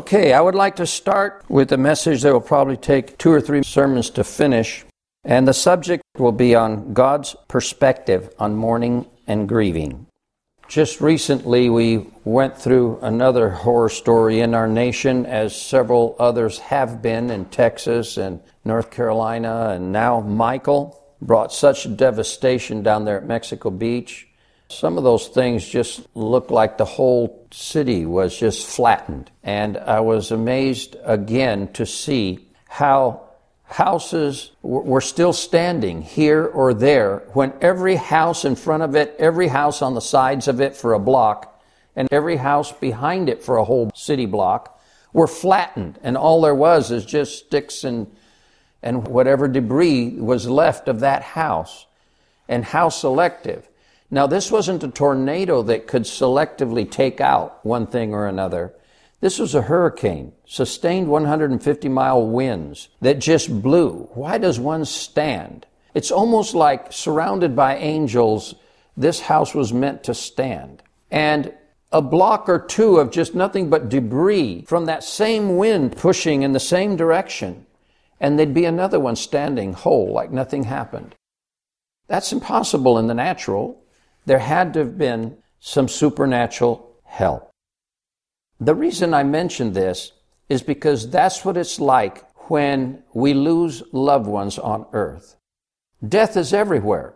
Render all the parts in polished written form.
Okay, I would like to start with a message that will probably take 2 or 3 sermons to finish. And the subject will be on God's perspective on mourning and grieving. Just recently, we went through another horror story in our nation, as several others have been in Texas and North Carolina. And now Michael brought such devastation down there at Mexico Beach. Some of those things just looked like the whole city was just flattened. And I was amazed again to see how houses were still standing here or there when every house in front of it, every house on the sides of it for a block, and every house behind it for a whole city block were flattened. And all there was is just sticks and whatever debris was left of that house. And how selective. Now, this wasn't a tornado that could selectively take out one thing or another. This was a hurricane, sustained 150-mile winds that just blew. Why does one stand? It's almost like surrounded by angels, this house was meant to stand. And a block or two of just nothing but debris from that same wind pushing in the same direction, and there'd be another one standing whole like nothing happened. That's impossible in the natural. There had to have been some supernatural help. The reason I mention this is because that's what it's like when we lose loved ones on earth. Death is everywhere.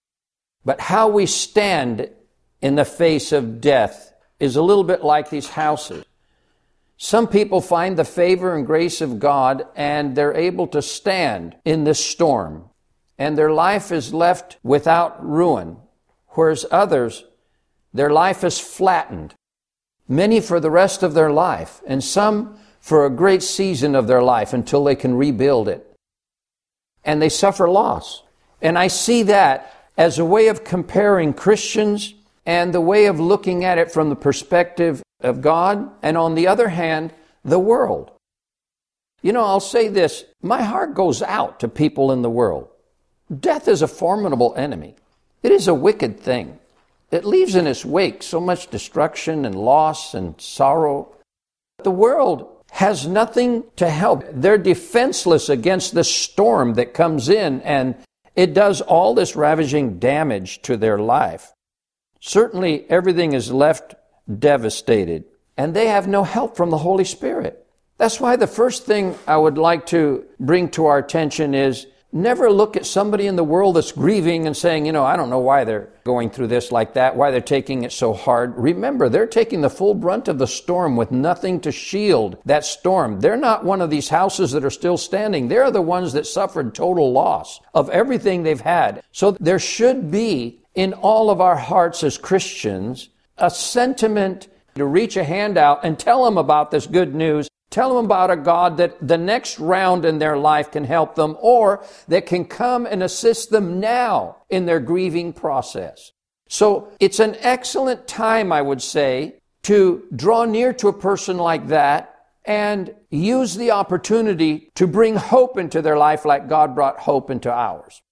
But how we stand in the face of death is a little bit like these houses. Some people find the favor and grace of God and they're able to stand in this storm, and their life is left without ruin. Whereas others, their life is flattened. Many for the rest of their life, and some for a great season of their life until they can rebuild it. And they suffer loss. And I see that as a way of comparing Christians and the way of looking at it from the perspective of God, and on the other hand, the world. You know, I'll say this, my heart goes out to people in the world. Death is a formidable enemy. It is a wicked thing. It leaves in its wake so much destruction and loss and sorrow. The world has nothing to help. They're defenseless against the storm that comes in, and it does all this ravaging damage to their life. Certainly, everything is left devastated, and they have no help from the Holy Spirit. That's why the first thing I would like to bring to our attention is never look at somebody in the world that's grieving and saying, I don't know why they're going through this like that, why they're taking it so hard. Remember, they're taking the full brunt of the storm with nothing to shield that storm. They're not one of these houses that are still standing. They're the ones that suffered total loss of everything they've had. So there should be in all of our hearts as Christians a sentiment to reach a hand out and tell them about this good news. Tell them about a God that the next round in their life can help them, or that can come and assist them now in their grieving process. So it's an excellent time, I would say, to draw near to a person like that and use the opportunity to bring hope into their life like God brought hope into ours.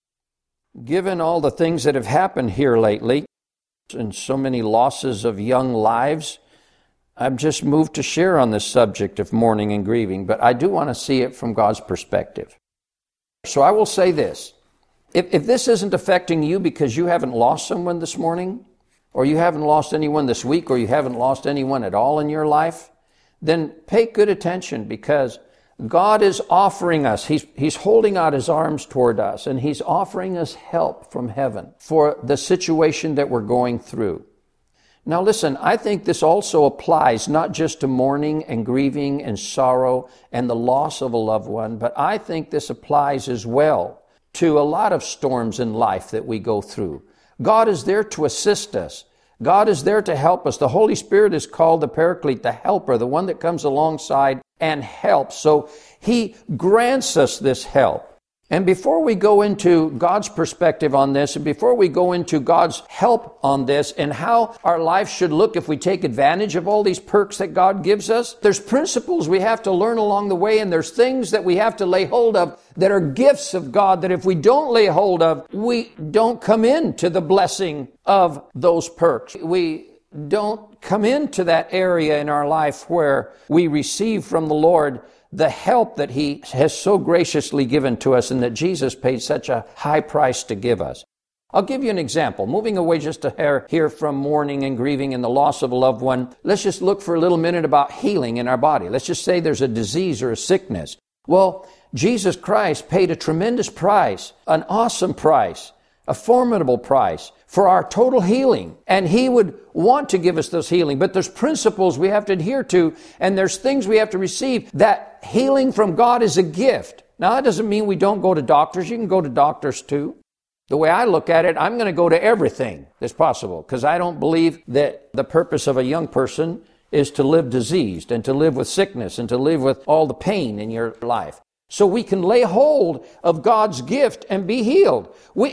Given all the things that have happened here lately, and so many losses of young lives, I'm just moved to share on this subject of mourning and grieving, but I do want to see it from God's perspective. So I will say this. If this isn't affecting you because you haven't lost someone this morning, or you haven't lost anyone this week, or you haven't lost anyone at all in your life, then pay good attention, because God is offering us, He's holding out His arms toward us, and He's offering us help from heaven for the situation that we're going through. Now listen, I think this also applies not just to mourning and grieving and sorrow and the loss of a loved one, but I think this applies as well to a lot of storms in life that we go through. God is there to assist us. God is there to help us. The Holy Spirit is called the Paraclete, the helper, the one that comes alongside and helps. So He grants us this help. And before we go into God's perspective on this, and before we go into God's help on this and how our life should look if we take advantage of all these perks that God gives us, there's principles we have to learn along the way, and there's things that we have to lay hold of that are gifts of God that if we don't lay hold of, we don't come into the blessing of those perks. We don't come into that area in our life where we receive from the Lord the help that He has so graciously given to us and that Jesus paid such a high price to give us. I'll give you an example. Moving away just a hair here from mourning and grieving and the loss of a loved one, let's just look for a little minute about healing in our body. Let's just say there's a disease or a sickness. Well, Jesus Christ paid a tremendous price, an awesome price, a formidable price for our total healing. And He would want to give us this healing. But there's principles we have to adhere to, and there's things we have to receive. That healing from God is a gift. Now, that doesn't mean we don't go to doctors. You can go to doctors too. The way I look at it, I'm going to go to everything that's possible, because I don't believe that the purpose of a young person is to live diseased and to live with sickness and to live with all the pain in your life. So we can lay hold of God's gift and be healed.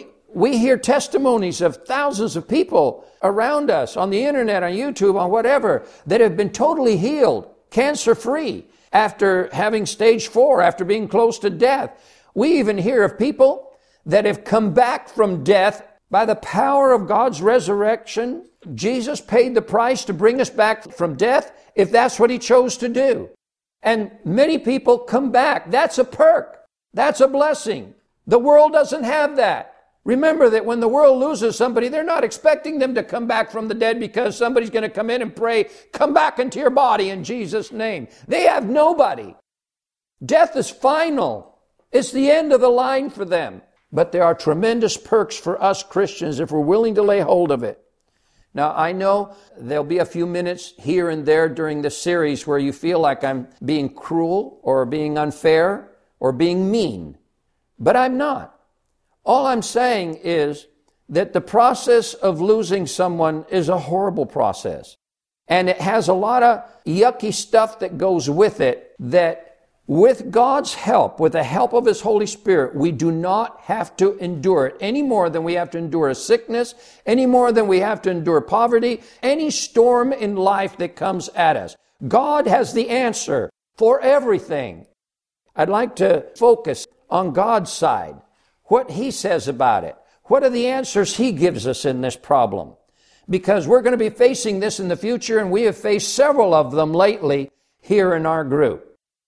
We hear testimonies of thousands of people around us on the internet, on YouTube, on whatever, that have been totally healed, cancer-free, after having stage 4, after being close to death. We even hear of people that have come back from death by the power of God's resurrection. Jesus paid the price to bring us back from death if that's what He chose to do. And many people come back. That's a perk. That's a blessing. The world doesn't have that. Remember that when the world loses somebody, they're not expecting them to come back from the dead because somebody's going to come in and pray, come back into your body in Jesus' name. They have nobody. Death is final. It's the end of the line for them. But there are tremendous perks for us Christians if we're willing to lay hold of it. Now, I know there'll be a few minutes here and there during this series where you feel like I'm being cruel or being unfair or being mean. But I'm not. All I'm saying is that the process of losing someone is a horrible process. And it has a lot of yucky stuff that goes with it that with God's help, with the help of His Holy Spirit, we do not have to endure it any more than we have to endure a sickness, any more than we have to endure poverty, any storm in life that comes at us. God has the answer for everything. I'd like to focus on God's side, what He says about it. What are the answers He gives us in this problem? Because we're going to be facing this in the future, and we have faced several of them lately here in our group.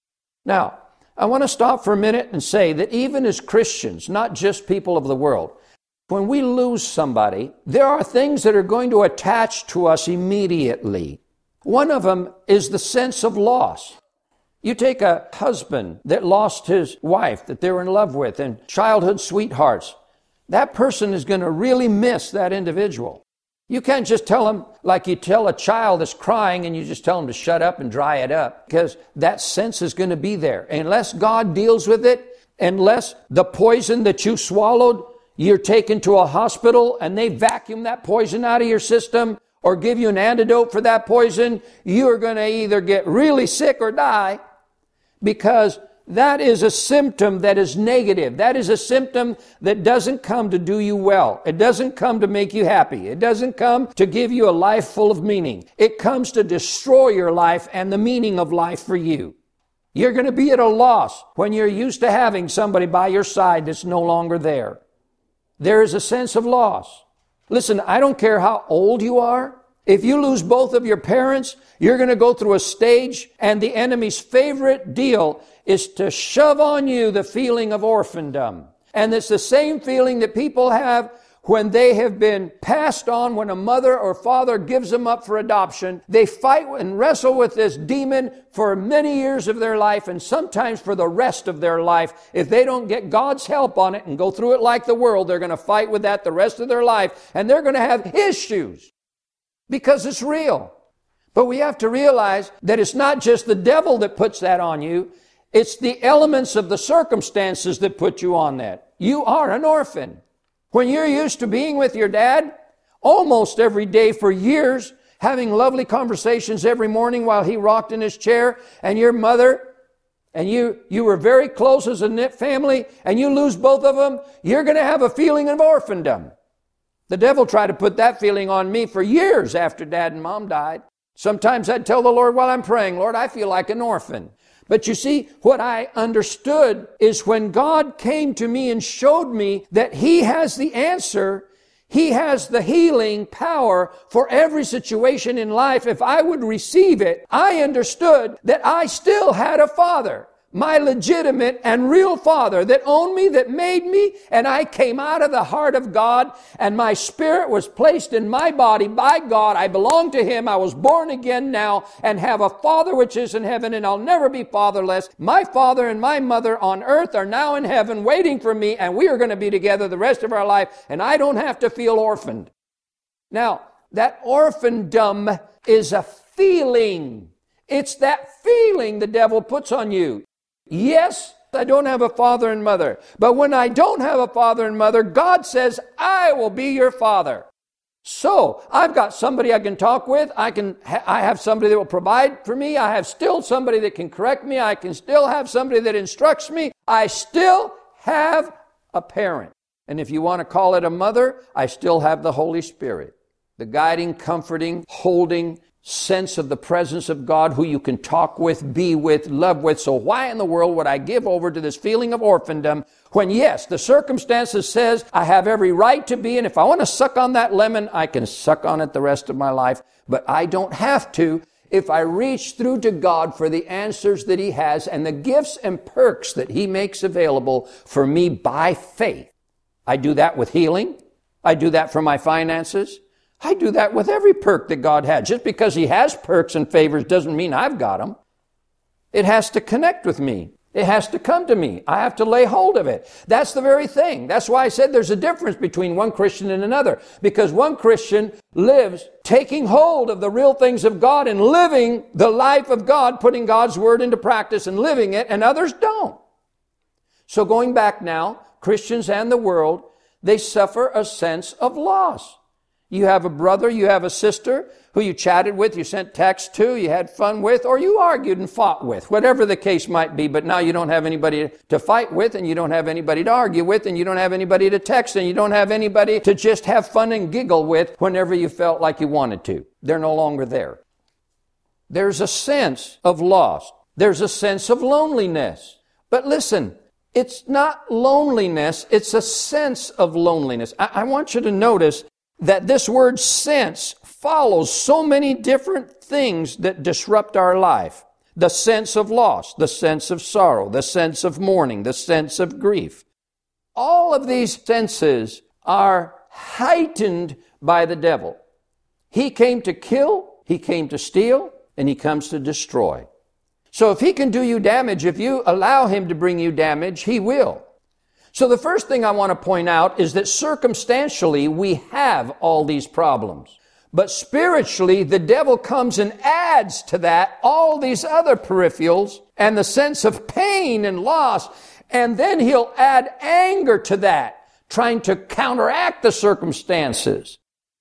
Now, I want to stop for a minute and say that even as Christians, not just people of the world, when we lose somebody, there are things that are going to attach to us immediately. One of them is the sense of loss. You take a husband that lost his wife that they were in love with and childhood sweethearts. That person is going to really miss that individual. You can't just tell them like you tell a child that's crying and you just tell them to shut up and dry it up, because that sense is going to be there. Unless God deals with it, unless the poison that you swallowed, you're taken to a hospital and they vacuum that poison out of your system or give you an antidote for that poison, you're going to either get really sick or die, because that is a symptom that is negative. That is a symptom that doesn't come to do you well. It doesn't come to make you happy. It doesn't come to give you a life full of meaning. It comes to destroy your life and the meaning of life for you. You're going to be at a loss when you're used to having somebody by your side that's no longer there. There is a sense of loss. Listen, I don't care how old you are. If you lose both of your parents, you're going to go through a stage, and the enemy's favorite deal is to shove on you the feeling of orphandom. And it's the same feeling that people have when they have been passed on, when a mother or father gives them up for adoption. They fight and wrestle with this demon for many years of their life, and sometimes for the rest of their life. If they don't get God's help on it and go through it like the world, they're going to fight with that the rest of their life, and they're going to have issues. Because it's real. But we have to realize that it's not just the devil that puts that on you. It's the elements of the circumstances that put you on that. You are an orphan. When you're used to being with your dad almost every day for years, having lovely conversations every morning while he rocked in his chair, and your mother, and you were very close as a knit family, and you lose both of them, you're going to have a feeling of orphandom. The devil tried to put that feeling on me for years after Dad and Mom died. Sometimes I'd tell the Lord while I'm praying, Lord, I feel like an orphan. But you see, what I understood is when God came to me and showed me that He has the answer, He has the healing power for every situation in life. If I would receive it, I understood that I still had a Father, my legitimate and real Father that owned me, that made me, and I came out of the heart of God, and my spirit was placed in my body by God. I belong to Him. I was born again now and have a Father which is in heaven, and I'll never be fatherless. My father and my mother on earth are now in heaven waiting for me, and we are going to be together the rest of our life, and I don't have to feel orphaned. Now, that orphandom is a feeling. It's that feeling the devil puts on you. Yes, I don't have a father and mother. But when I don't have a father and mother, God says, I will be your father. So, I've got somebody I can talk with. I have somebody that will provide for me. I have still somebody that can correct me. I can still have somebody that instructs me. I still have a parent. And if you want to call it a mother, I still have the Holy Spirit. The guiding, comforting, holding sense of the presence of God who you can talk with, be with, love with. So why in the world would I give over to this feeling of orphandom when, yes, the circumstances says I have every right to be, and if I want to suck on that lemon, I can suck on it the rest of my life, but I don't have to if I reach through to God for the answers that He has and the gifts and perks that He makes available for me by faith. I do that with healing. I do that for my finances. I do that with every perk that God had. Just because He has perks and favors doesn't mean I've got them. It has to connect with me. It has to come to me. I have to lay hold of it. That's the very thing. That's why I said there's a difference between one Christian and another. Because one Christian lives taking hold of the real things of God and living the life of God, putting God's Word into practice and living it, and others don't. So going back now, Christians and the world, they suffer a sense of loss. You have a brother, you have a sister who you chatted with, you sent texts to, you had fun with, or you argued and fought with, whatever the case might be, but now you don't have anybody to fight with, and you don't have anybody to argue with, and you don't have anybody to text, and you don't have anybody to just have fun and giggle with whenever you felt like you wanted to. They're no longer there. There's a sense of loss. There's a sense of loneliness. But listen, it's not loneliness, it's a sense of loneliness. I want you to notice that this word sense follows so many different things that disrupt our life. The sense of loss, the sense of sorrow, the sense of mourning, the sense of grief. All of these senses are heightened by the devil. He came to kill, he came to steal, and he comes to destroy. So if he can do you damage, if you allow him to bring you damage, he will. So the first thing I want to point out is that circumstantially we have all these problems. But spiritually, the devil comes and adds to that all these other peripherals and the sense of pain and loss. And then he'll add anger to that, trying to counteract the circumstances.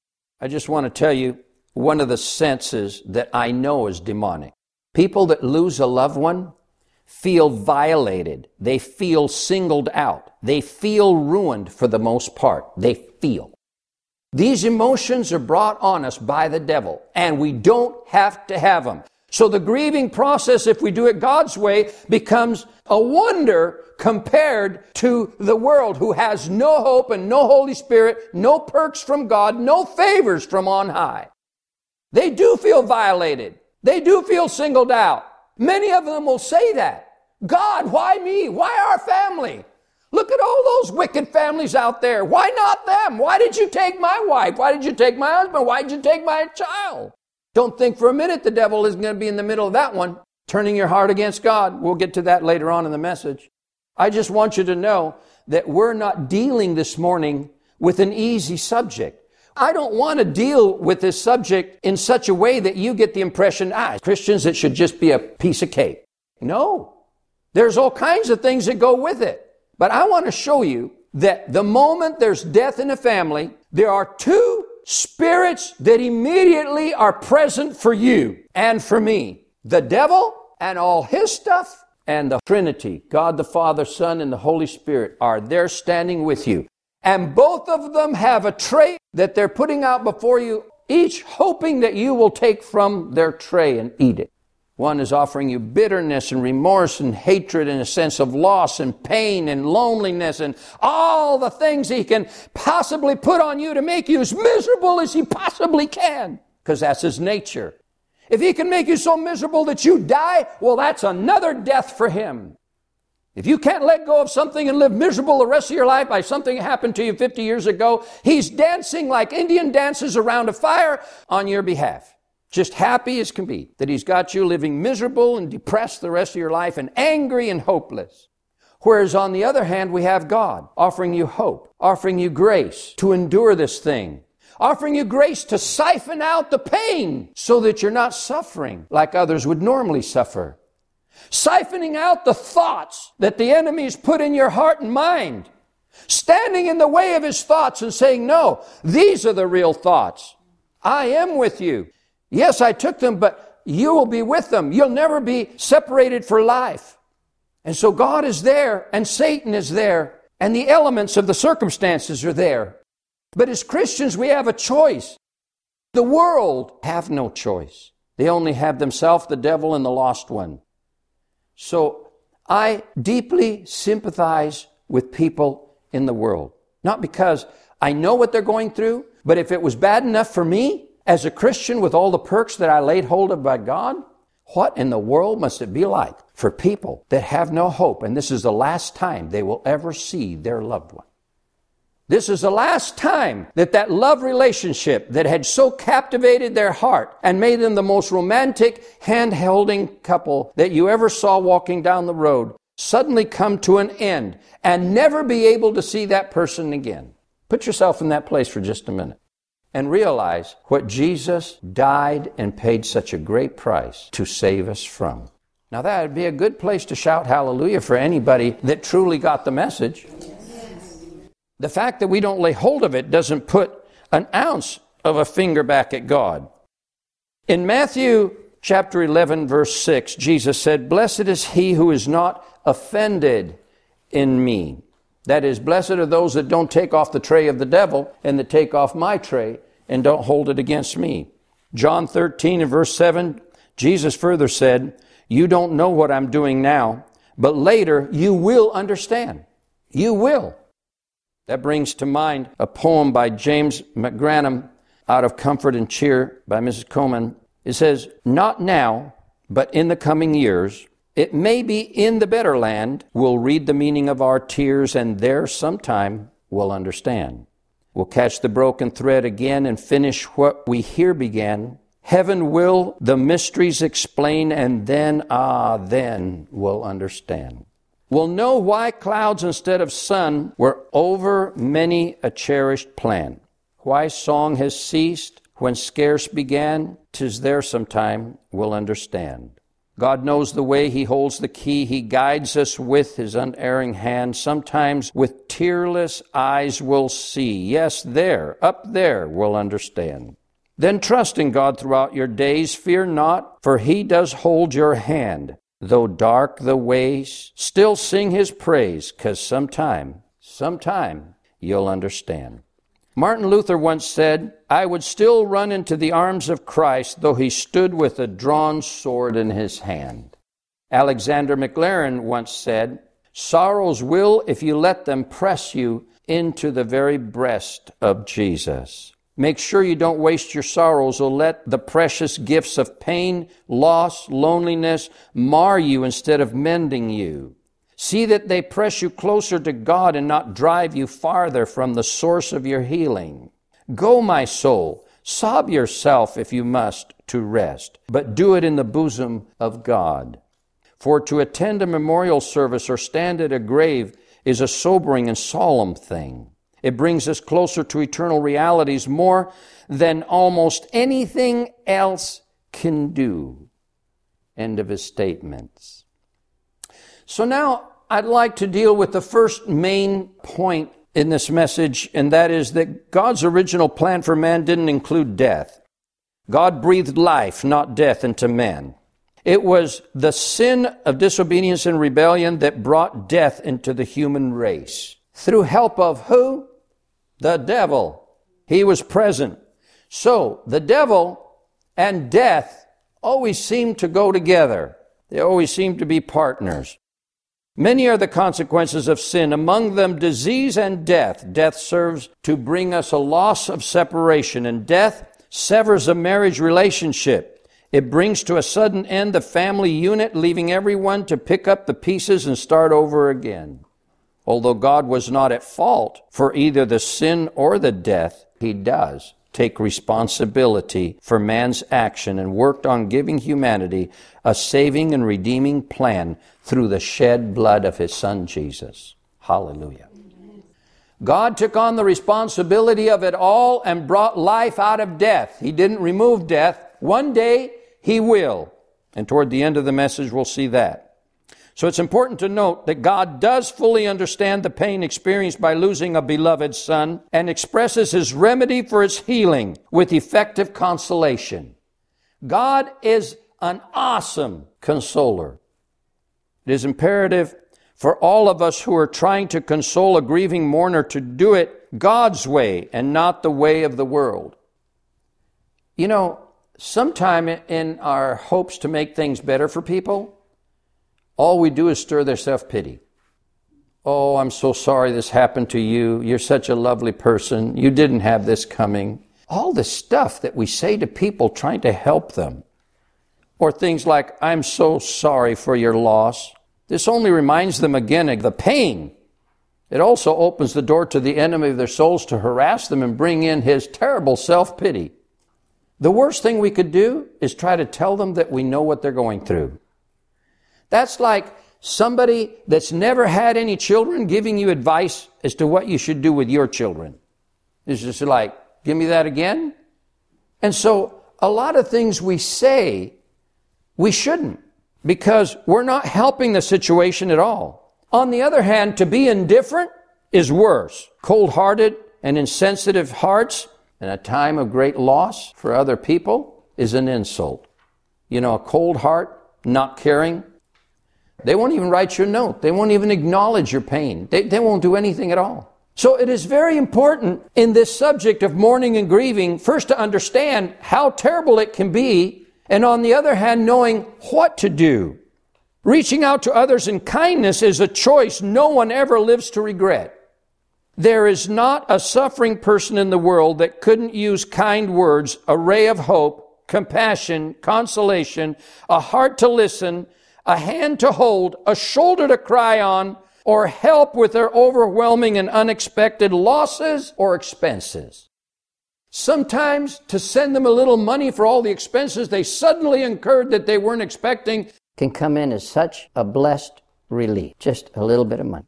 I just want to tell you one of the senses that I know is demonic. People that lose a loved one feel violated. They feel singled out. They feel ruined for the most part. They feel. These emotions are brought on us by the devil, and we don't have to have them. So the grieving process, if we do it God's way, becomes a wonder compared to the world who has no hope and no Holy Spirit, no perks from God, no favors from on high. They do feel violated. They do feel singled out. Many of them will say that. God, why me? Why our family? Look at all those wicked families out there. Why not them? Why did you take my wife? Why did you take my husband? Why did you take my child? Don't think for a minute the devil isn't going to be in the middle of that one, turning your heart against God. We'll get to that later on in the message. I just want you to know that we're not dealing this morning with an easy subject. I don't want to deal with this subject in such a way that you get the impression, Christians, it should just be a piece of cake. No. There's all kinds of things that go with it. But I want to show you that the moment there's death in a family, there are two spirits that immediately are present for you and for me. The devil and all his stuff, and the Trinity, God the Father, Son, and the Holy Spirit are there standing with you. And both of them have a tray that they're putting out before you, each hoping that you will take from their tray and eat it. One is offering you bitterness and remorse and hatred and a sense of loss and pain and loneliness and all the things he can possibly put on you to make you as miserable as he possibly can, because that's his nature. If he can make you so miserable that you die, well, that's another death for him. If you can't let go of something and live miserable the rest of your life by something that happened to you 50 years ago, he's dancing like Indian dances around a fire on your behalf. Just happy as can be that he's got you living miserable and depressed the rest of your life and angry and hopeless. Whereas on the other hand, we have God offering you hope, offering you grace to endure this thing, offering you grace to siphon out the pain so that you're not suffering like others would normally suffer. Siphoning out the thoughts that the enemy's put in your heart and mind. Standing in the way of his thoughts and saying, no, these are the real thoughts. I am with you. Yes, I took them, but you will be with them. You'll never be separated for life. And so God is there, and Satan is there, and the elements of the circumstances are there. But as Christians, we have a choice. The world have no choice. They only have themselves, the devil, and the lost one. So I deeply sympathize with people in the world. Not because I know what they're going through, but if it was bad enough for me, as a Christian with all the perks that I laid hold of by God, what in the world must it be like for people that have no hope, and this is the last time they will ever see their loved one? This is the last time that love relationship that had so captivated their heart and made them the most romantic hand-holding couple that you ever saw walking down the road suddenly come to an end and never be able to see that person again. Put yourself in that place for just a minute and realize what Jesus died and paid such a great price to save us from. Now that would be a good place to shout hallelujah for anybody that truly got the message. The fact that we don't lay hold of it doesn't put an ounce of a finger back at God. In Matthew chapter 11, verse 6, Jesus said, "Blessed is he who is not offended in me." That is, blessed are those that don't take off the tray of the devil and that take off my tray and don't hold it against me. John 13 and verse 7, Jesus further said, "You don't know what I'm doing now, but later you will understand." You will. That brings to mind a poem by James McGranum, Out of Comfort and Cheer by Mrs. Coleman. It says, "Not now, but in the coming years, it may be in the better land, we'll read the meaning of our tears, and there sometime we'll understand. We'll catch the broken thread again and finish what we here began. Heaven will the mysteries explain, and then, then we'll understand. We'll know why clouds instead of sun were over many a cherished plan. Why song has ceased when scarce began, 'tis there sometime we'll understand. God knows the way, he holds the key, he guides us with his unerring hand. Sometimes with tearless eyes we'll see, yes, there, up there we'll understand. Then trust in God throughout your days, fear not, for he does hold your hand. Though dark the ways, still sing his praise, 'cause sometime you'll understand. Martin Luther once said, "I would still run into the arms of Christ, though he stood with a drawn sword in his hand." Alexander McLaren once said, "Sorrows will, if you let them, press you into the very breast of Jesus." Make sure you don't waste your sorrows or let the precious gifts of pain, loss, loneliness mar you instead of mending you. See that they press you closer to God and not drive you farther from the source of your healing. Go, my soul, sob yourself if you must to rest, but do it in the bosom of God. For to attend a memorial service or stand at a grave is a sobering and solemn thing. It brings us closer to eternal realities more than almost anything else can do. End of his statements. So now I'd like to deal with the first main point in this message, and that is that God's original plan for man didn't include death. God breathed life, not death, into man. It was the sin of disobedience and rebellion that brought death into the human race. Through help of who? The devil. He was present. So the devil and death always seem to go together. They always seem to be partners. Many are the consequences of sin, among them disease and death. Death serves to bring us a loss of separation, and death severs a marriage relationship. It brings to a sudden end the family unit, leaving everyone to pick up the pieces and start over again. Although God was not at fault for either the sin or the death, He does take responsibility for man's action and worked on giving humanity a saving and redeeming plan through the shed blood of His Son, Jesus. Hallelujah. God took on the responsibility of it all and brought life out of death. He didn't remove death. One day He will. And toward the end of the message, we'll see that. So it's important to note that God does fully understand the pain experienced by losing a beloved son and expresses His remedy for its healing with effective consolation. God is an awesome consoler. It is imperative for all of us who are trying to console a grieving mourner to do it God's way and not the way of the world. You know, sometime in our hopes to make things better for people, all we do is stir their self-pity. Oh, I'm so sorry this happened to you. You're such a lovely person. You didn't have this coming. All the stuff that we say to people trying to help them. Or things like, I'm so sorry for your loss. This only reminds them again of the pain. It also opens the door to the enemy of their souls to harass them and bring in his terrible self-pity. The worst thing we could do is try to tell them that we know what they're going through. That's like somebody that's never had any children giving you advice as to what you should do with your children. It's just like, give me that again? And so a lot of things we say, we shouldn't, because we're not helping the situation at all. On the other hand, to be indifferent is worse. Cold-hearted and insensitive hearts in a time of great loss for other people is an insult. You know, a cold heart, not caring. They won't even write you a note. They won't even acknowledge your pain. They won't do anything at all. So it is very important in this subject of mourning and grieving, first to understand how terrible it can be, and on the other hand, knowing what to do. Reaching out to others in kindness is a choice no one ever lives to regret. There is not a suffering person in the world that couldn't use kind words, a ray of hope, compassion, consolation, a heart to listen, a hand to hold, a shoulder to cry on, or help with their overwhelming and unexpected losses or expenses. Sometimes to send them a little money for all the expenses they suddenly incurred that they weren't expecting can come in as such a blessed relief. Just a little bit of money.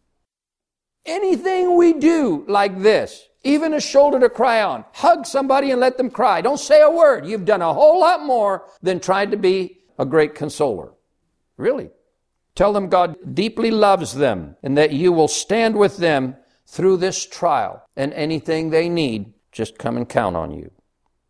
Anything we do like this, even a shoulder to cry on, hug somebody and let them cry. Don't say a word. You've done a whole lot more than tried to be a great consoler. Really. Tell them God deeply loves them and that you will stand with them through this trial, and anything they need, just come and count on you.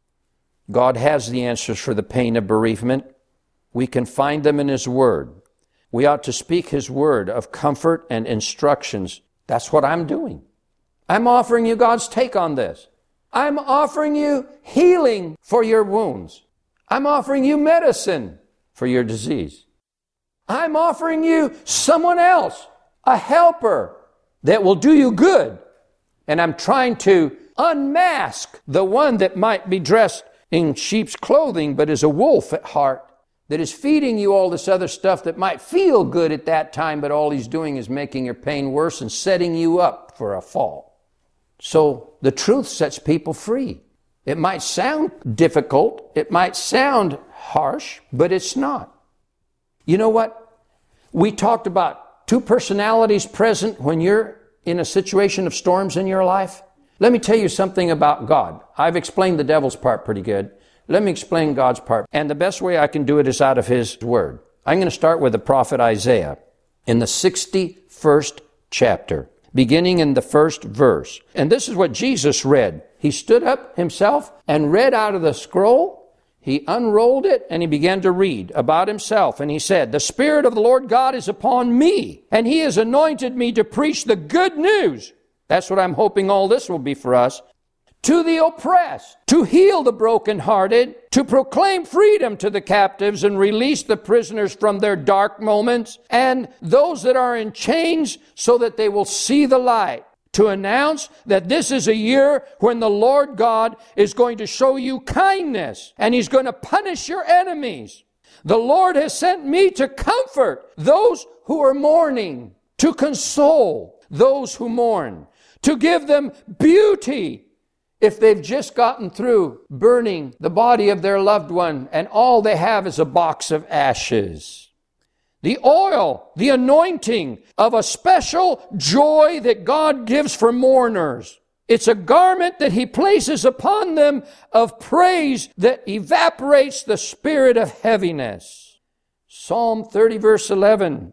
God has the answers for the pain of bereavement. We can find them in His Word. We ought to speak His Word of comfort and instructions. That's what I'm doing. I'm offering you God's take on this. I'm offering you healing for your wounds. I'm offering you medicine for your disease. I'm offering you someone else, a helper that will do you good. And I'm trying to unmask the one that might be dressed in sheep's clothing but is a wolf at heart, that is feeding you all this other stuff that might feel good at that time, but all he's doing is making your pain worse and setting you up for a fall. So the truth sets people free. It might sound difficult, it might sound harsh, but it's not. You know what? We talked about two personalities present when you're in a situation of storms in your life. Let me tell you something about God. I've explained the devil's part pretty good. Let me explain God's part. And the best way I can do it is out of His Word. I'm going to start with the prophet Isaiah in the 61st chapter, beginning in the first verse. And this is what Jesus read. He stood up Himself and read out of the scroll. He unrolled it and He began to read about Himself. And He said, "The Spirit of the Lord God is upon me, and He has anointed me to preach the good news." That's what I'm hoping all this will be for us. to the oppressed, to heal the brokenhearted, to proclaim freedom to the captives and release the prisoners from their dark moments, and those that are in chains so that they will see the light. To announce that this is a year when the Lord God is going to show you kindness and He's going to punish your enemies. The Lord has sent me to comfort those who are mourning, to console those who mourn, to give them beauty if they've just gotten through burning the body of their loved one and all they have is a box of ashes. The oil, the anointing of a special joy that God gives for mourners. It's a garment that He places upon them of praise that evaporates the spirit of heaviness. Psalm 30 verse 11.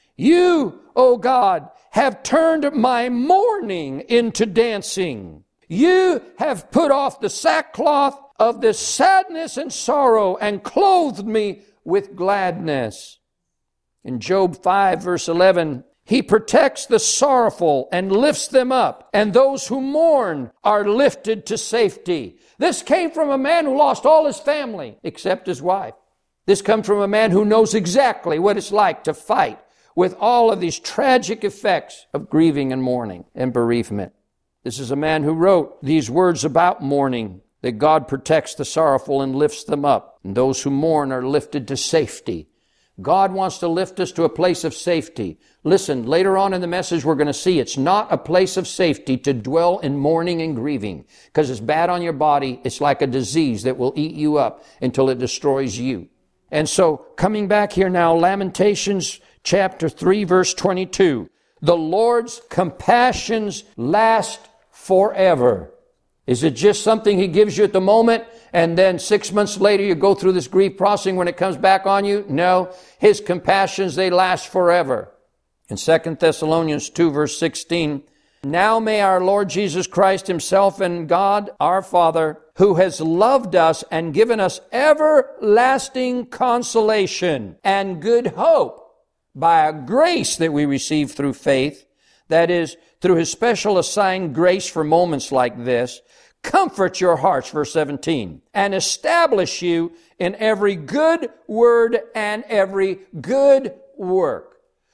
You, O God, have turned my mourning into dancing. You have put off the sackcloth of this sadness and sorrow and clothed me with gladness. In Job 5 verse 11, He protects the sorrowful and lifts them up, and those who mourn are lifted to safety. This came from a man who lost all his family except his wife. This comes from a man who knows exactly what it's like to fight with all of these tragic effects of grieving and mourning and bereavement. This is a man who wrote these words about mourning, that God protects the sorrowful and lifts them up, and those who mourn are lifted to safety. God wants to lift us to a place of safety. Listen, later on in the message we're going to see it's not a place of safety to dwell in mourning and grieving, because it's bad on your body. It's like a disease that will eat you up until it destroys you. And so, coming back here now, Lamentations chapter 3 verse 22. The Lord's compassions last forever. Is it just something He gives you at the moment and then 6 months later you go through this grief processing when it comes back on you? No. His compassions, they last forever. In 2 Thessalonians 2 verse 16, now may our Lord Jesus Christ Himself and God our Father, who has loved us and given us everlasting consolation and good hope by a grace that we receive through faith, that is, through His special assigned grace for moments like this, comfort your hearts, verse 17, and establish you in every good word and every good work.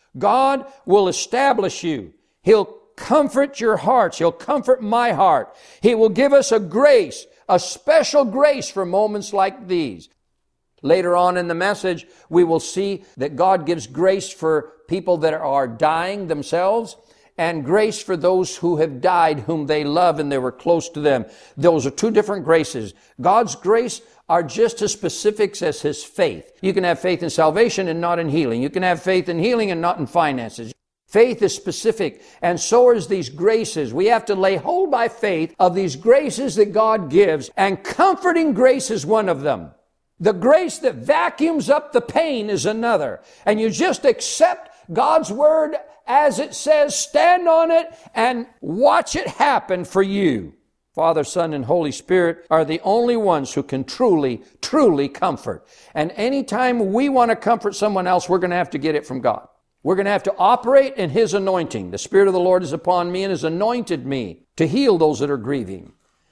God will establish you. He'll comfort your hearts. He'll comfort my heart. He will give us a grace, a special grace for moments like these. Later on in the message, we will see that God gives grace for people that are dying themselves, and grace for those who have died whom they love and they were close to them. Those are two different graces. God's grace are just as specific as His faith. You can have faith in salvation and not in healing. You can have faith in healing and not in finances. Faith is specific, and so is these graces. We have to lay hold by faith of these graces that God gives, and comforting grace is one of them. The grace that vacuums up the pain is another. And you just accept God's word as it says, stand on it, and watch it happen for you. Father, Son, and Holy Spirit are the only ones who can truly, truly comfort. And anytime we want to comfort someone else, we're going to have to get it from God. We're going to have to operate in His anointing. The Spirit of the Lord is upon me and has anointed me to heal those that are grieving.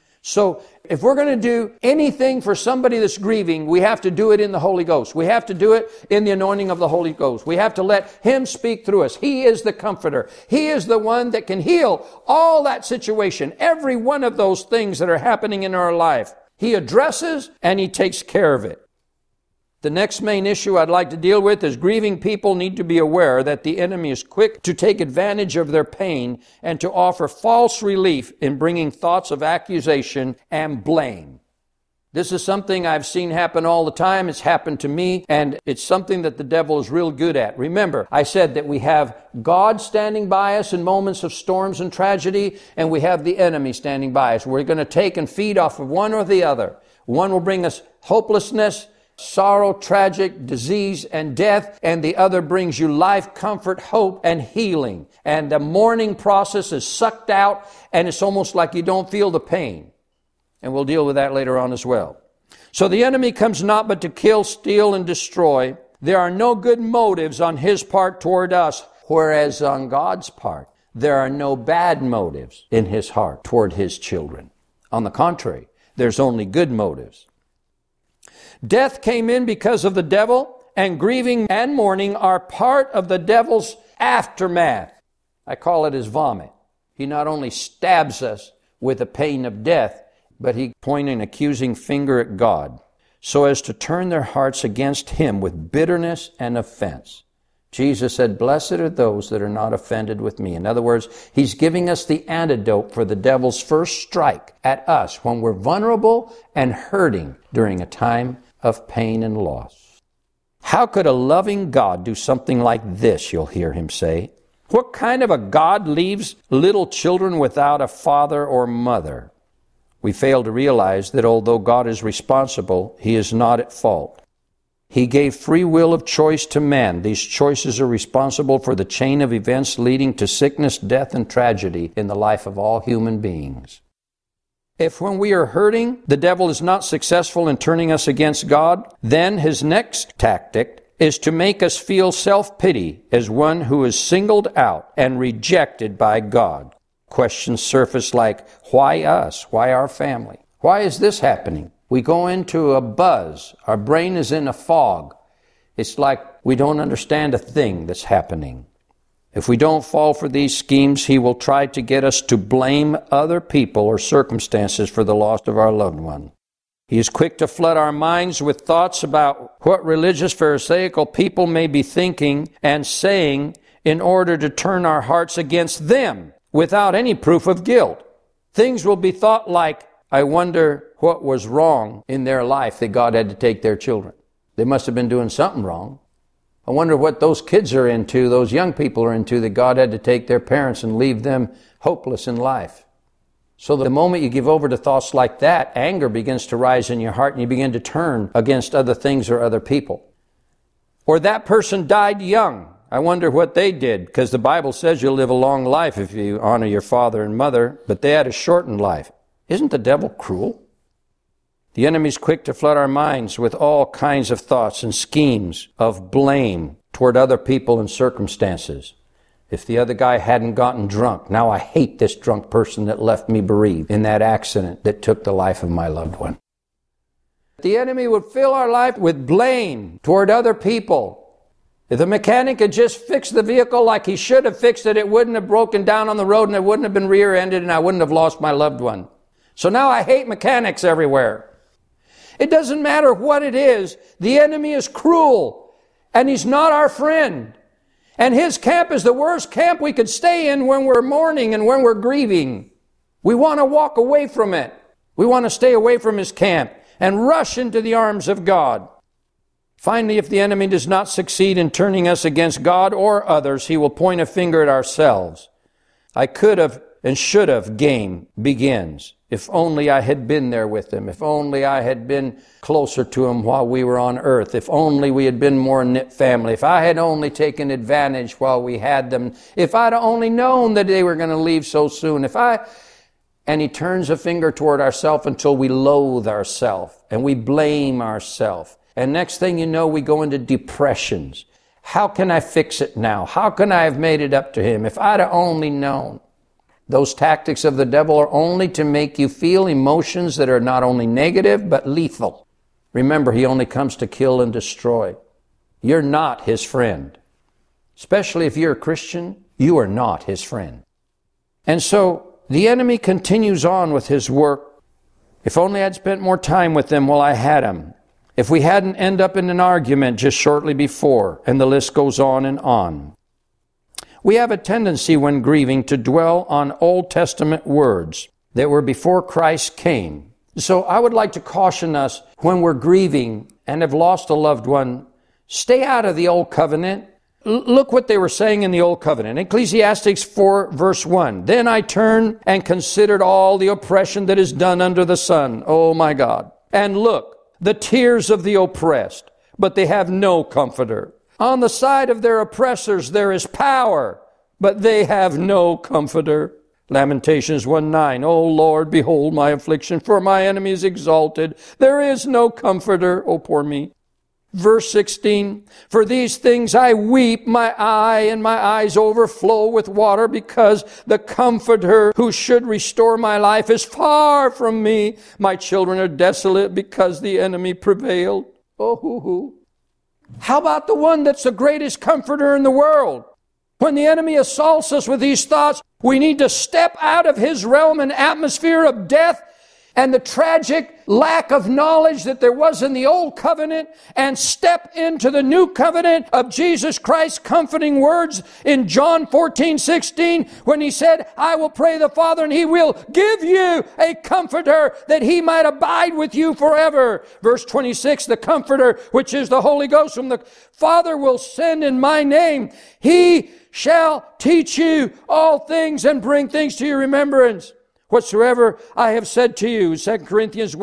So if we're going to do anything for somebody that's grieving, we have to do it in the Holy Ghost. We have to do it in the anointing of the Holy Ghost. We have to let Him speak through us. He is the comforter. He is the one that can heal all that situation, every one of those things that are happening in our life. He addresses and He takes care of it. The next main issue I'd like to deal with is grieving people need to be aware that the enemy is quick to take advantage of their pain and to offer false relief in bringing thoughts of accusation and blame. This is something I've seen happen all the time. It's happened to me, and it's something that the devil is real good at. Remember, I said that we have God standing by us in moments of storms and tragedy, and we have the enemy standing by us. We're going to take and feed off of one or the other. One will bring us hopelessness, sorrow, tragic, disease, and death, and the other brings you life, comfort, hope, and healing. And the mourning process is sucked out, and it's almost like you don't feel the pain. And we'll deal with that later on as well. So the enemy comes not but to kill, steal, and destroy. There are no good motives on his part toward us, whereas on God's part, there are no bad motives in His heart toward His children. On the contrary, there's only good motives. Death came in because of the devil, and grieving and mourning are part of the devil's aftermath. I call it his vomit. He not only stabs us with the pain of death, but he points an accusing finger at God, so as to turn their hearts against him with bitterness and offense. Jesus said, "Blessed are those that are not offended with me." In other words, he's giving us the antidote for the devil's first strike at us when we're vulnerable and hurting during a time of pain and loss. How could a loving God do something like this, you'll hear him say? What kind of a God leaves little children without a father or mother? We fail to realize that although God is responsible, he is not at fault. He gave free will of choice to man. These choices are responsible for the chain of events leading to sickness, death, and tragedy in the life of all human beings. If when we are hurting, the devil is not successful in turning us against God, then his next tactic is to make us feel self-pity as one who is singled out and rejected by God. Questions surface like, why us? Why our family? Why is this happening? We go into a buzz. Our brain is in a fog. It's like we don't understand a thing that's happening. If we don't fall for these schemes, he will try to get us to blame other people or circumstances for the loss of our loved one. He is quick to flood our minds with thoughts about what religious Pharisaical people may be thinking and saying in order to turn our hearts against them without any proof of guilt. Things will be thought like, I wonder what was wrong in their life that God had to take their children. They must have been doing something wrong. I wonder what those kids are into, those young people are into, that God had to take their parents and leave them hopeless in life. So the moment you give over to thoughts like that, anger begins to rise in your heart and you begin to turn against other things or other people. Or that person died young. I wonder what they did, because the Bible says you'll live a long life if you honor your father and mother, but they had a shortened life. Isn't the devil cruel? The enemy's quick to flood our minds with all kinds of thoughts and schemes of blame toward other people and circumstances. If the other guy hadn't gotten drunk, now I hate this drunk person that left me bereaved in that accident that took the life of my loved one. The enemy would fill our life with blame toward other people. If the mechanic had just fixed the vehicle like he should have fixed it, it wouldn't have broken down on the road and it wouldn't have been rear-ended and I wouldn't have lost my loved one. So now I hate mechanics everywhere. It doesn't matter what it is. The enemy is cruel, and he's not our friend. And his camp is the worst camp we could stay in when we're mourning and when we're grieving. We want to walk away from it. We want to stay away from his camp and rush into the arms of God. Finally, if the enemy does not succeed in turning us against God or others, he will point a finger at ourselves. I could have and should have game begins. If only I had been there with them. If only I had been closer to them while we were on earth. If only we had been more knit family. If I had only taken advantage while we had them. If I'd only known that they were going to leave so soon. And he turns a finger toward ourselves until we loathe ourselves and we blame ourselves. And next thing you know, we go into depressions. How can I fix it now? How can I have made it up to him? If I'd have only known. Those tactics of the devil are only to make you feel emotions that are not only negative, but lethal. Remember, he only comes to kill and destroy. You're not his friend. Especially if you're a Christian, you are not his friend. And so, the enemy continues on with his work. If only I'd spent more time with them while I had them. If we hadn't ended up in an argument just shortly before, and the list goes on and on. We have a tendency when grieving to dwell on Old Testament words that were before Christ came. So I would like to caution us when we're grieving and have lost a loved one, stay out of the Old Covenant. Look what they were saying in the Old Covenant. Ecclesiastes 4 verse 1. Then I turned and considered all the oppression that is done under the sun. Oh my God. And look, the tears of the oppressed, but they have no comforter. On the side of their oppressors there is power, but they have no comforter. Lamentations 1:9. O Lord, behold my affliction, for my enemy is exalted. There is no comforter. Oh, poor me. Verse 16, for these things I weep, my eyes overflow with water, because the Comforter who should restore my life is far from me. My children are desolate because the enemy prevailed. Oh, how about the one that's the greatest comforter in the world? When the enemy assaults us with these thoughts, we need to step out of his realm and atmosphere of death and the tragic lack of knowledge that there was in the old covenant, and step into the new covenant of Jesus Christ's comforting words in John 14:16, when he said, I will pray the Father and he will give you a comforter that he might abide with you forever. Verse 26, the comforter, which is the Holy Ghost, whom the Father will send in my name. He shall teach you all things and bring things to your remembrance whatsoever I have said to you. 2 Corinthians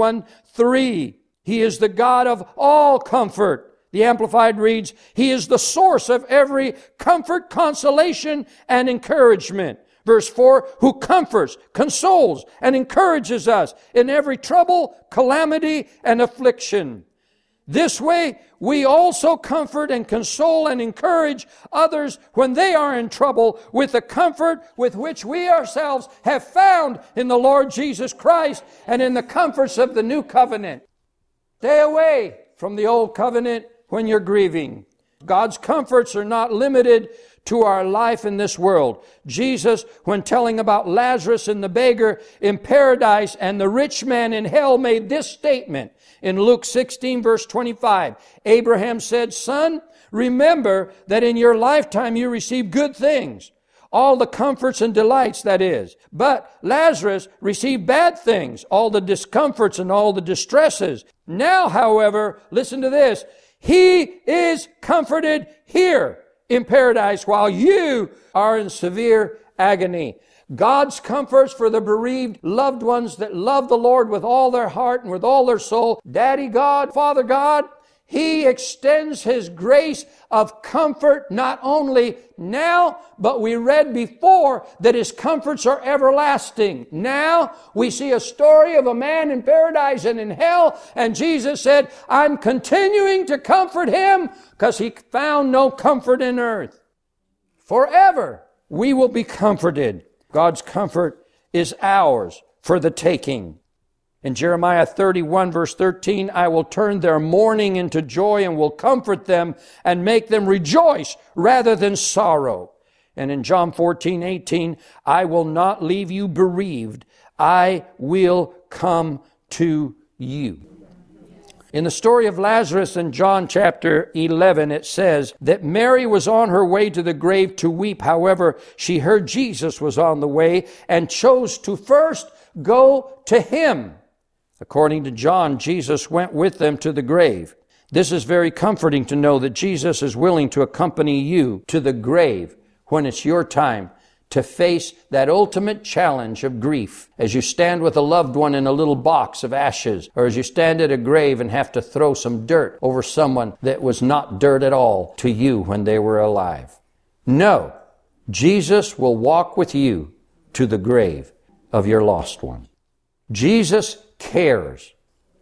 1:3. He is the God of all comfort. The Amplified reads, He is the source of every comfort, consolation, and encouragement. Verse 4, who comforts, consoles, and encourages us in every trouble, calamity, and affliction. This way, we also comfort and console and encourage others when they are in trouble with the comfort with which we ourselves have found in the Lord Jesus Christ and in the comforts of the new covenant. Stay away from the old covenant when you're grieving. God's comforts are not limited to our life in this world. Jesus, when telling about Lazarus and the beggar in paradise and the rich man in hell, made this statement in Luke 16, verse 25. Abraham said, Son, remember that in your lifetime you received good things, all the comforts and delights, that is. But Lazarus received bad things, all the discomforts and all the distresses. Now, however, listen to this, he is comforted here in paradise while you are in severe agony. God's comforts for the bereaved loved ones that love the Lord with all their heart and with all their soul. Daddy God, Father God, He extends His grace of comfort not only now, but we read before that His comforts are everlasting. Now we see a story of a man in paradise and in hell, and Jesus said, I'm continuing to comfort him because he found no comfort in earth. Forever we will be comforted. God's comfort is ours for the taking. In Jeremiah 31 verse 13, I will turn their mourning into joy and will comfort them and make them rejoice rather than sorrow. And in John 14:18, I will not leave you bereaved. I will come to you. In the story of Lazarus in John chapter 11, it says that Mary was on her way to the grave to weep. However, she heard Jesus was on the way and chose to first go to Him. According to John, Jesus went with them to the grave. This is very comforting to know that Jesus is willing to accompany you to the grave when it's your time to face that ultimate challenge of grief, as you stand with a loved one in a little box of ashes, or as you stand at a grave and have to throw some dirt over someone that was not dirt at all to you when they were alive. No, Jesus will walk with you to the grave of your lost one. Jesus cares.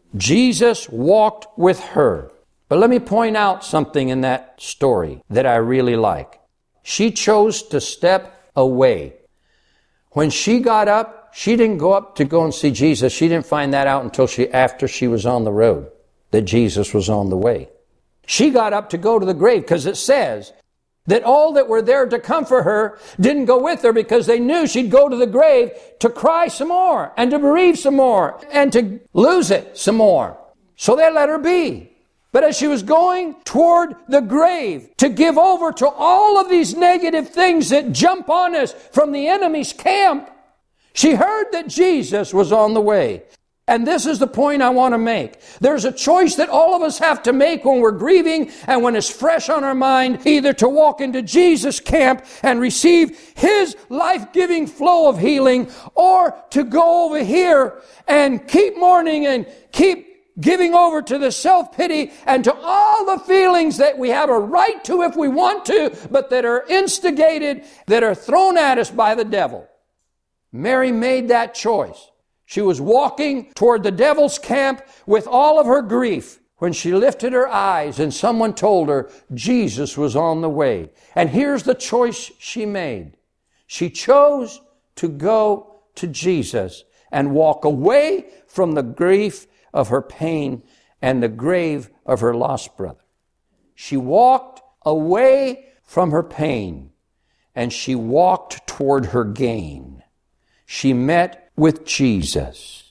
Jesus walked with her. But let me point out something in that story that I really like. She chose to step away. When she got up, she didn't go up to go and see Jesus. She didn't find that out until after she was on the road, that Jesus was on the way. She got up to go to the grave because it says that all that were there to comfort her didn't go with her because they knew she'd go to the grave to cry some more and to bereave some more and to lose it some more. So they let her be. But as she was going toward the grave to give over to all of these negative things that jump on us from the enemy's camp, she heard that Jesus was on the way. And this is the point I want to make. There's a choice that all of us have to make when we're grieving and when it's fresh on our mind, either to walk into Jesus' camp and receive His life-giving flow of healing, or to go over here and keep mourning and keep giving over to the self-pity and to all the feelings that we have a right to if we want to, but that are instigated, that are thrown at us by the devil. Mary made that choice. She was walking toward the devil's camp with all of her grief, when she lifted her eyes and someone told her Jesus was on the way. And here's the choice she made. She chose to go to Jesus and walk away from the grief of her pain and the grave of her lost brother. She walked away from her pain and she walked toward her gain. She met with Jesus.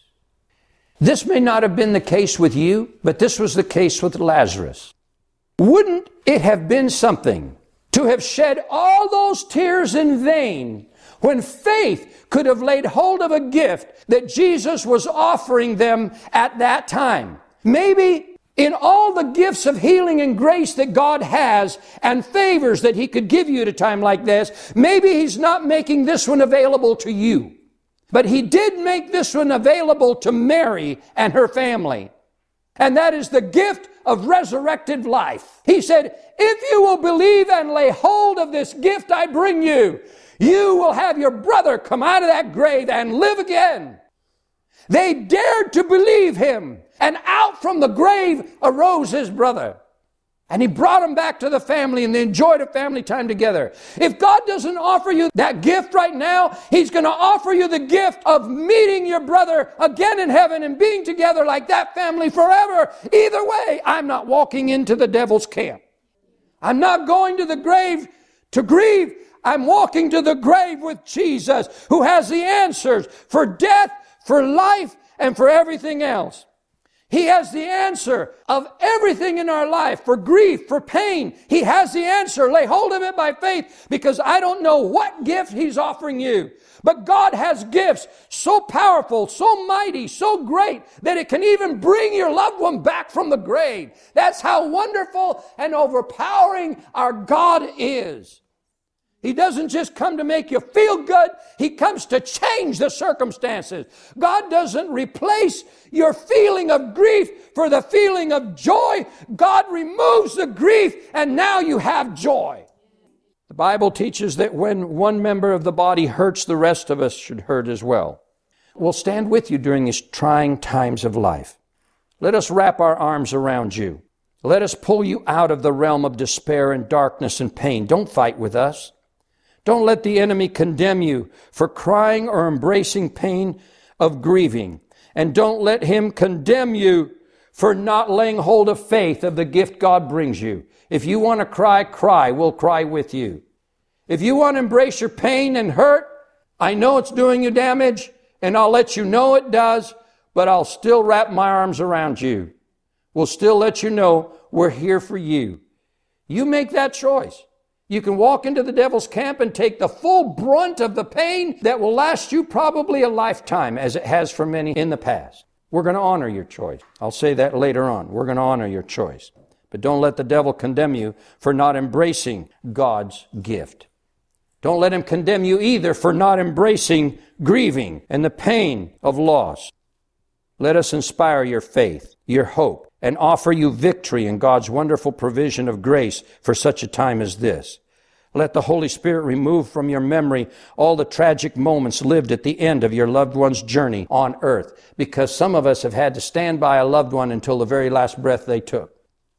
This may not have been the case with you, but this was the case with Lazarus. Wouldn't it have been something to have shed all those tears in vain when faith could have laid hold of a gift that Jesus was offering them at that time? Maybe in all the gifts of healing and grace that God has and favors that He could give you at a time like this, maybe He's not making this one available to you. But He did make this one available to Mary and her family. And that is the gift of resurrected life. He said, if you will believe and lay hold of this gift I bring you, you will have your brother come out of that grave and live again. They dared to believe Him, and out from the grave arose his brother. And He brought him back to the family, and they enjoyed a family time together. If God doesn't offer you that gift right now, He's going to offer you the gift of meeting your brother again in heaven and being together like that family forever. Either way, I'm not walking into the devil's camp. I'm not going to the grave to grieve. I'm walking to the grave with Jesus, who has the answers for death, for life, and for everything else. He has the answer of everything in our life, for grief, for pain. He has the answer. Lay hold of it by faith, because I don't know what gift He's offering you. But God has gifts so powerful, so mighty, so great, that it can even bring your loved one back from the grave. That's how wonderful and overpowering our God is. He doesn't just come to make you feel good. He comes to change the circumstances. God doesn't replace your feeling of grief for the feeling of joy. God removes the grief, and now you have joy. The Bible teaches that when one member of the body hurts, the rest of us should hurt as well. We'll stand with you during these trying times of life. Let us wrap our arms around you. Let us pull you out of the realm of despair and darkness and pain. Don't fight with us. Don't let the enemy condemn you for crying or embracing pain of grieving. And don't let him condemn you for not laying hold of faith of the gift God brings you. If you want to cry, cry. We'll cry with you. If you want to embrace your pain and hurt, I know it's doing you damage, and I'll let you know it does, but I'll still wrap my arms around you. We'll still let you know we're here for you. You make that choice. You can walk into the devil's camp and take the full brunt of the pain that will last you probably a lifetime, as it has for many in the past. We're going to honor your choice. I'll say that later on. We're going to honor your choice. But don't let the devil condemn you for not embracing God's gift. Don't let him condemn you either for not embracing grieving and the pain of loss. Let us inspire your faith, your hope, and offer you victory in God's wonderful provision of grace for such a time as this. Let the Holy Spirit remove from your memory all the tragic moments lived at the end of your loved one's journey on earth, because some of us have had to stand by a loved one until the very last breath they took.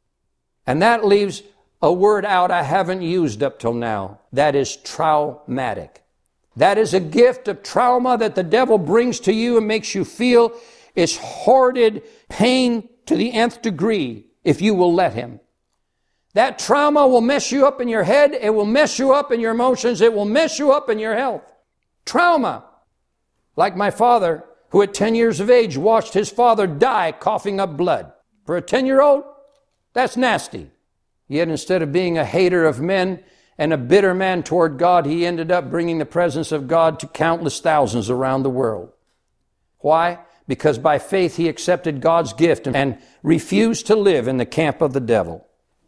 And that leaves a word out I haven't used up till now. That is traumatic. That is a gift of trauma that the devil brings to you and makes you feel it's hoarded pain to the nth degree if you will let him. That trauma will mess you up in your head. It will mess you up in your emotions. It will mess you up in your health. Trauma. Like my father, who at 10 years of age watched his father die coughing up blood. For a 10-year-old, that's nasty. Yet instead of being a hater of men and a bitter man toward God, he ended up bringing the presence of God to countless thousands around the world. Why? Because by faith he accepted God's gift and refused to live in the camp of the devil.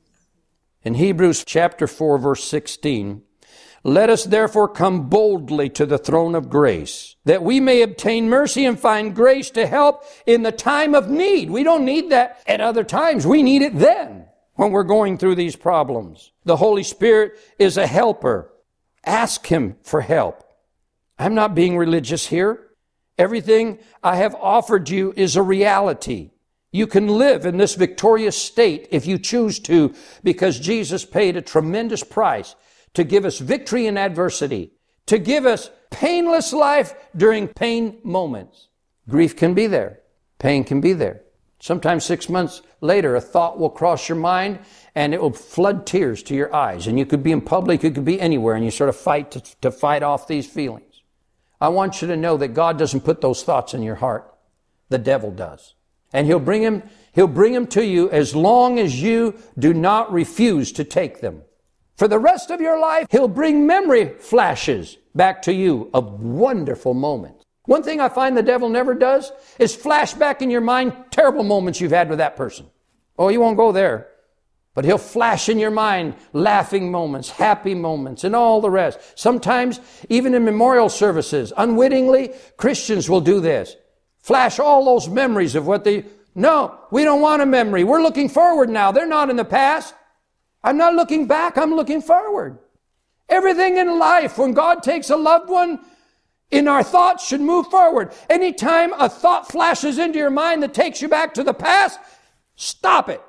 In Hebrews chapter 4, verse 16, let us therefore come boldly to the throne of grace, that we may obtain mercy and find grace to help in the time of need. We don't need that at other times. We need it then when we're going through these problems. The Holy Spirit is a helper. Ask him for help. I'm not being religious here. Everything I have offered you is a reality. You can live in this victorious state if you choose to, because Jesus paid a tremendous price to give us victory in adversity, to give us painless life during pain moments. Grief can be there. Pain can be there. Sometimes 6 months later, a thought will cross your mind and it will flood tears to your eyes. And you could be in public, you could be anywhere, and you sort of fight to fight off these feelings. I want you to know that God doesn't put those thoughts in your heart. The devil does. And he'll bring them to you as long as you do not refuse to take them. For the rest of your life, he'll bring memory flashes back to you of wonderful moments. One thing I find the devil never does is flash back in your mind terrible moments you've had with that person. Oh, you won't go there. But he'll flash in your mind laughing moments, happy moments, and all the rest. Sometimes, even in memorial services, unwittingly, Christians will do this. Flash all those memories of what they... No, we don't want a memory. We're looking forward now. They're not in the past. I'm not looking back. I'm looking forward. Everything in life, when God takes a loved one, in our thoughts should move forward. Anytime a thought flashes into your mind that takes you back to the past, stop it.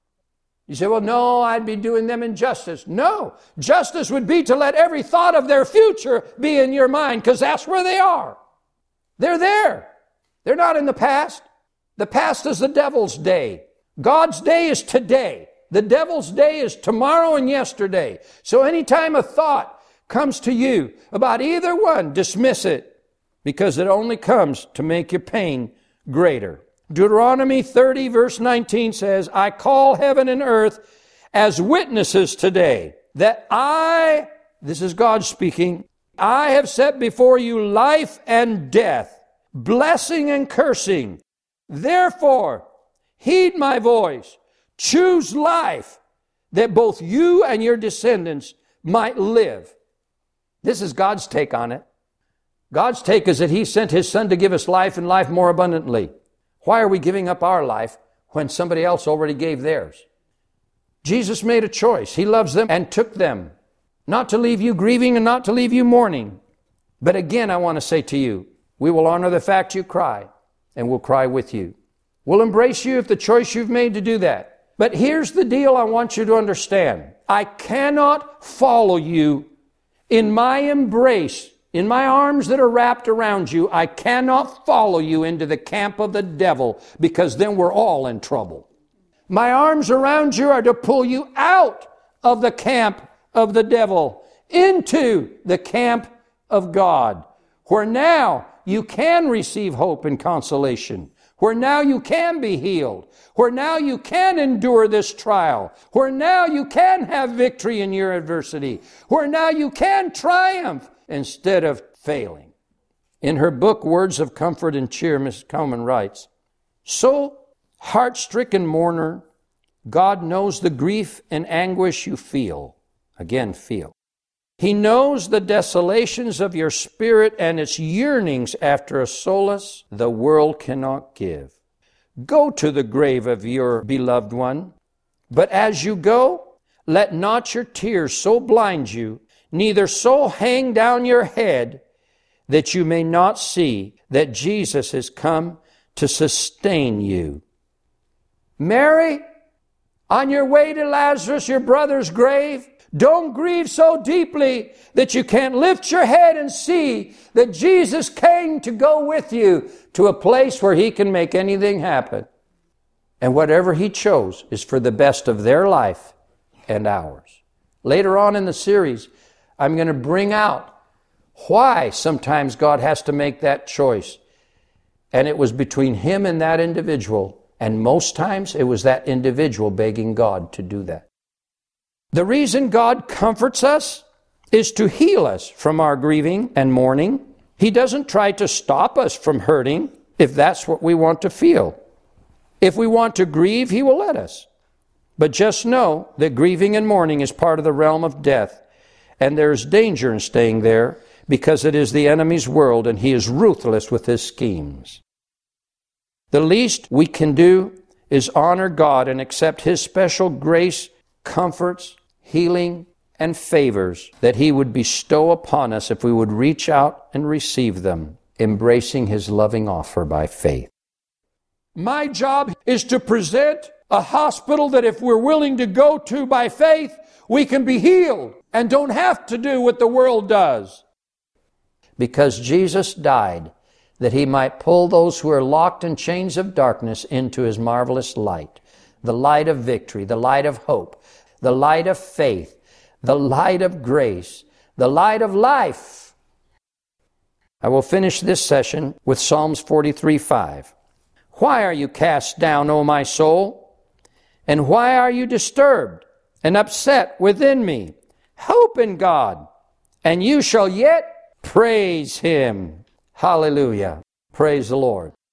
You say, well, no, I'd be doing them injustice. No, justice would be to let every thought of their future be in your mind, because that's where they are. They're there. They're not in the past. The past is the devil's day. God's day is today. The devil's day is tomorrow and yesterday. So anytime a thought comes to you about either one, dismiss it, because it only comes to make your pain greater. Deuteronomy 30 verse 19 says, I call heaven and earth as witnesses today that this is God speaking, I have set before you life and death, blessing and cursing. Therefore, heed my voice. Choose life, that both you and your descendants might live. This is God's take on it. God's take is that He sent His Son to give us life and life more abundantly. Why are we giving up our life when somebody else already gave theirs? Jesus made a choice. He loves them and took them, not to leave you grieving and not to leave you mourning. But again, I want to say to you, we will honor the fact you cry, and we'll cry with you. We'll embrace you if the choice you've made to do that. But here's the deal I want you to understand. I cannot follow you in my embrace, in my arms that are wrapped around you. I cannot follow you into the camp of the devil, because then we're all in trouble. My arms around you are to pull you out of the camp of the devil into the camp of God, where now you can receive hope and consolation, where now you can be healed, where now you can endure this trial, where now you can have victory in your adversity, where now you can triumph instead of failing. In her book, Words of Comfort and Cheer, Mrs. Coleman writes, so heart-stricken mourner, God knows the grief and anguish you feel. Again, feel. He knows the desolations of your spirit and its yearnings after a solace the world cannot give. Go to the grave of your beloved one, but as you go, let not your tears so blind you, neither so hang down your head, that you may not see that Jesus has come to sustain you. Mary, on your way to Lazarus, your brother's grave, don't grieve so deeply that you can't lift your head and see that Jesus came to go with you to a place where He can make anything happen. And whatever He chose is for the best of their life and ours. Later on in the series, I'm going to bring out why sometimes God has to make that choice. And it was between Him and that individual. And most times it was that individual begging God to do that. The reason God comforts us is to heal us from our grieving and mourning. He doesn't try to stop us from hurting if that's what we want to feel. If we want to grieve, He will let us. But just know that grieving and mourning is part of the realm of death, and there's danger in staying there, because it is the enemy's world and he is ruthless with his schemes. The least we can do is honor God and accept His special grace, comforts, healing, and favors that He would bestow upon us if we would reach out and receive them, embracing His loving offer by faith. My job is to present a hospital that if we're willing to go to by faith, we can be healed and don't have to do what the world does. Because Jesus died that he might pull those who are locked in chains of darkness into his marvelous light, the light of victory, the light of hope, the light of faith, the light of grace, the light of life. I will finish this session with Psalms 43:5. Why are you cast down, O my soul? And why are you disturbed and upset within me? Hope in God, and you shall yet praise him. Hallelujah. Praise the Lord.